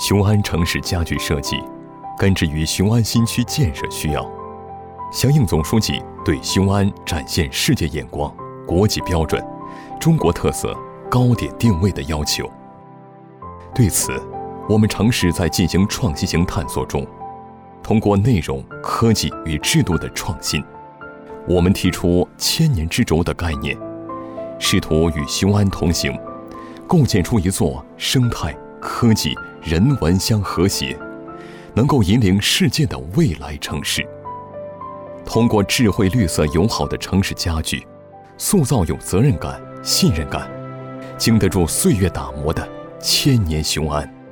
雄安城市家具设计根植于雄安新区建设需要，响应总书记对雄安展现世界眼光、国际标准、中国特色高点定位的要求。对此，我们城市在进行创新型探索中，通过内容、科技与制度的创新，我们提出千年之轴的概念，试图与雄安同行，构建出一座生态、科技、人文相和谐，能够引领世界的未来城市。通过智慧、绿色、友好的城市家具，塑造有责任感、信任感，经得住岁月打磨的千年雄安。